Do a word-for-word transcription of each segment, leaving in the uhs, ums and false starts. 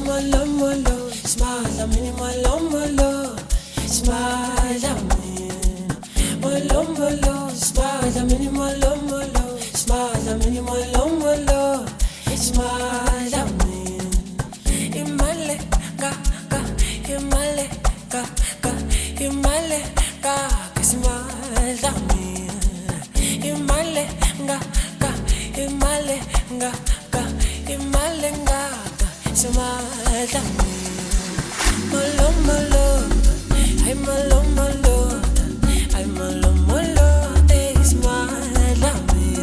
malo, malo. Smile, mini, malo, malo. Smile, mini, malo, malo. Smile, mini, malo, malo. Smile, mini, malo, malo. Smile, mini. Imale, ga, ga, imale, ga, ga, imale, ga, smile, mini. Imale, ga, ga, imale, ga, ga, imale, ga, ga, smile, mini. Malo, malo, ay malo, malo, ay malo, malo, eh, smile, mini.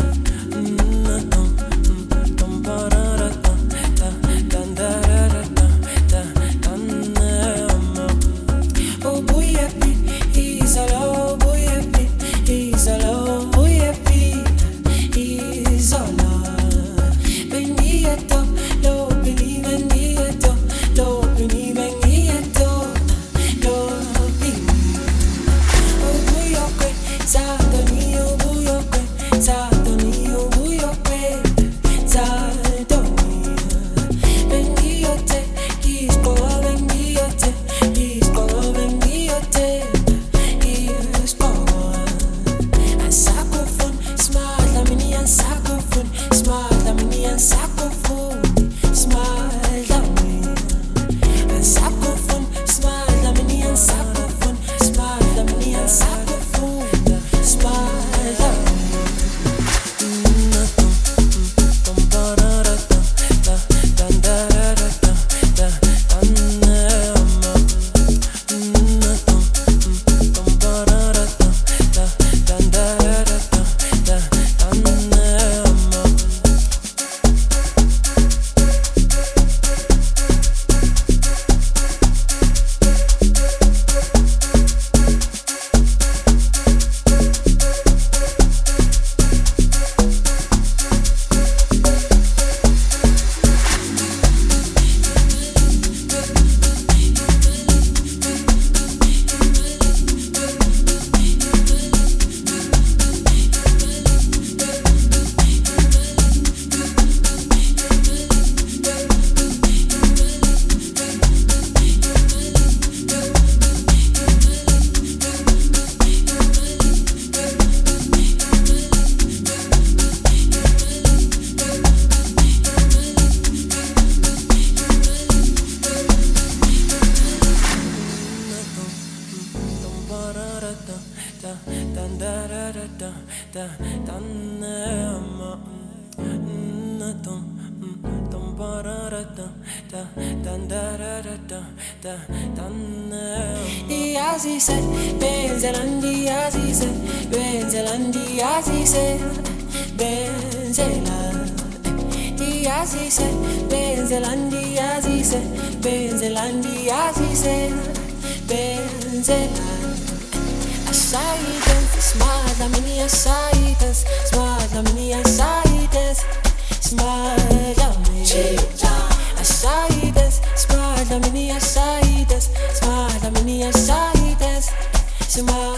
Diazise, Benzelandi, Azise, Benzelandi, Azise, Benzelan. Diazise, Benzelandi, Azise, Benzelandi, Azise, Benzelan. Asaides, smile, mini asaides, smile, mini asaides, smile, mini asaides, smile, mini asaides, smile, mini asaides, smile.